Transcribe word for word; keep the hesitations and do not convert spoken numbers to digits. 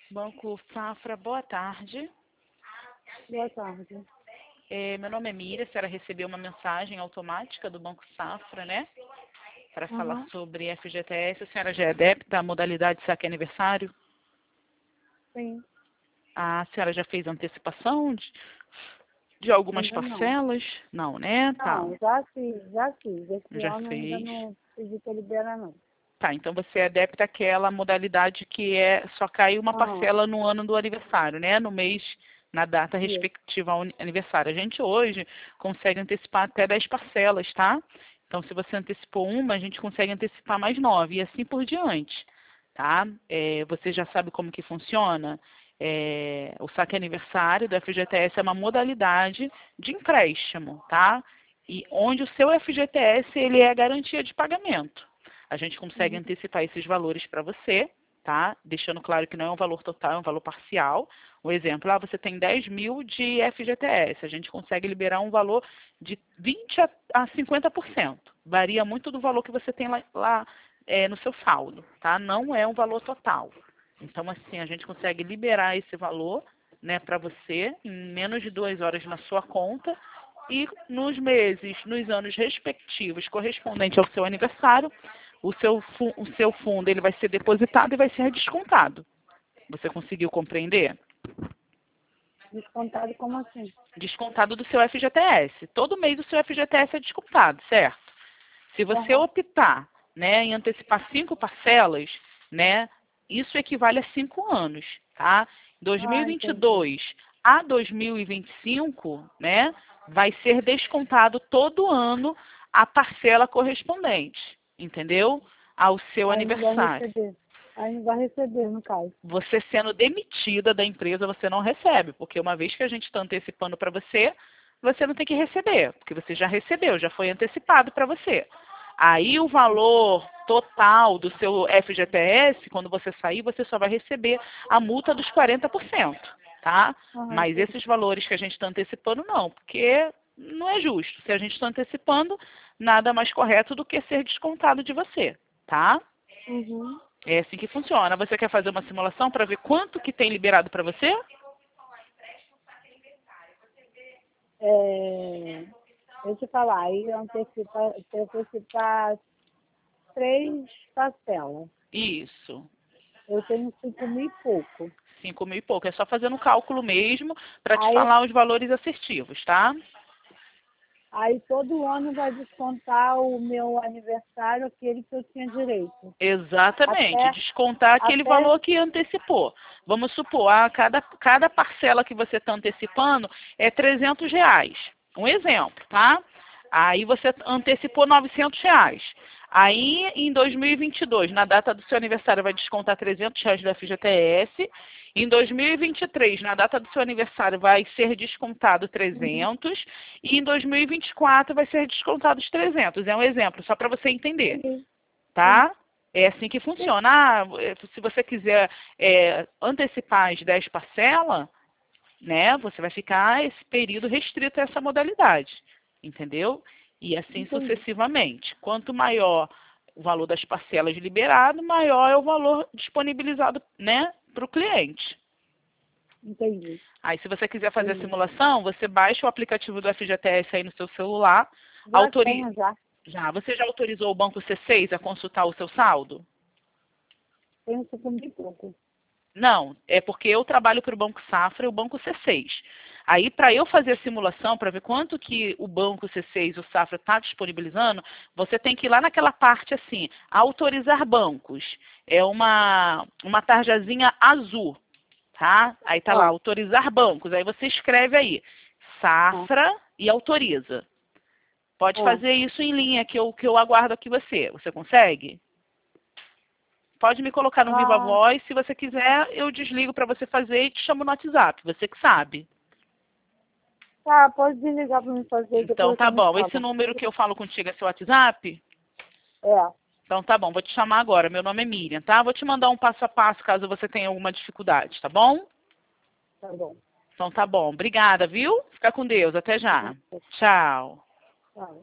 Banco Safra, boa tarde. Boa tarde. É, meu nome é Miriam, a senhora recebeu uma mensagem automática do Banco Safra, né? Para falar Uhum. sobre F G T S. A senhora já é adepta à modalidade saque aniversário? Sim, A senhora já fez antecipação de, de algumas ainda não. parcelas? Não, né? Tá, Não, já fiz, já fiz. Esse já ano ainda fez. não pedi para liberar, não. Tá, então você é adepta àquela modalidade que é só cai uma Aham, parcela no ano do aniversário, né? No mês, na data isso. respectiva ao aniversário. A gente hoje consegue antecipar até dez parcelas, tá? Então, se você antecipou uma, a gente consegue antecipar mais nove e assim por diante, tá? É, você já sabe como que funciona? É, o saque aniversário do F G T S é uma modalidade de empréstimo, tá? E onde o seu F G T S ele é a garantia de pagamento. A gente consegue Uhum. antecipar esses valores para você, tá? Deixando claro que não é um valor total, é um valor parcial. Um exemplo, lá você tem dez mil de F G T S, a gente consegue liberar um valor de vinte a cinquenta por cento. Varia muito do valor que você tem lá, lá é, no seu saldo, tá? Não é um valor total. Então, assim, a gente consegue liberar esse valor, né, para você em menos de duas horas na sua conta e nos meses, nos anos respectivos correspondentes ao seu aniversário, o seu, o seu fundo ele vai ser depositado e vai ser descontado. Você conseguiu compreender? Descontado como assim? Descontado do seu F G T S. Todo mês o seu F G T S é descontado, certo? Se você Aham. optar, né, em antecipar cinco parcelas, né, isso equivale a cinco anos, tá? Ah, entendi. dois mil e vinte e dois a dois mil e vinte e cinco, né, vai ser descontado todo ano a parcela correspondente, entendeu? Ao seu Aí não vai aniversário. receber. Aí não vai receber, no caso. Você sendo demitida da empresa, você não recebe, porque uma vez que a gente está antecipando para você, você não tem que receber, porque você já recebeu, já foi antecipado para você. Aí o valor total do seu F G T S, quando você sair, você só vai receber a multa dos quarenta por cento, tá? Aham, Mas entendi. esses valores que a gente está antecipando, não, porque não é justo. Se a gente está antecipando, nada mais correto do que ser descontado de você, tá? Uhum. É assim que funciona. Você quer fazer uma simulação para ver quanto que tem liberado para você? É, deixa eu falar, aí antecipa, antecipar três parcelas. Isso. Eu tenho cinco mil e pouco. Cinco mil e pouco. É só fazendo o cálculo mesmo para te Aí falar os valores assertivos, tá? Aí todo ano vai descontar o meu aniversário, aquele que eu tinha direito. Exatamente. Até, Descontar aquele até, valor que antecipou. Vamos supor, a cada, cada parcela que você está antecipando é trezentos reais. Um exemplo, tá? Aí você antecipou novecentos reais. Aí, em dois mil e vinte e dois, na data do seu aniversário, vai descontar trezentos reais do F G T S. Em dois mil e vinte e três, na data do seu aniversário, vai ser descontado trezentos. E em dois mil e vinte e quatro vai ser descontado os trezentos. É um exemplo, só para você entender, sim, sim, tá? É assim que funciona. Ah, se você quiser é, antecipar as dez parcelas, né, você vai ficar esse período restrito a essa modalidade, entendeu? E assim entendi, sucessivamente. Quanto maior o valor das parcelas liberado, maior é o valor disponibilizado, né, para o cliente. entendi, Aí, se você quiser fazer a entendi. simulação, você baixa o aplicativo do F G T S aí no seu celular. Já Autori... tenho, já. Já, você já autorizou o Banco C seis a consultar o seu saldo? Tenho cinco mil e pouco. Não, é porque eu trabalho para o Banco Safra e o Banco C seis. Aí, para eu fazer a simulação, para ver quanto que o Banco C seis, o Safra, está disponibilizando, você tem que ir lá naquela parte assim, autorizar bancos. É uma, uma tarjazinha azul, tá? Aí tá lá, Ó, autorizar bancos. Aí você escreve aí, ó, Safra e autoriza. Pode ó. fazer isso em linha, que eu, que eu aguardo aqui você. Você consegue? Pode me colocar no Viva Ah, Voz. Se você quiser, eu desligo para você fazer e te chamo no WhatsApp. Você que sabe. tá, pode desligar para me fazer, Então depois tá você me bom. Esse fala. número que eu falo contigo é seu WhatsApp? É, Então tá bom, vou te chamar agora. Meu nome é Miriam, tá? Vou te mandar um passo a passo caso você tenha alguma dificuldade, tá bom? tá bom. Então tá bom. Obrigada, viu? Fica com Deus. Até já. Tchau. Tá.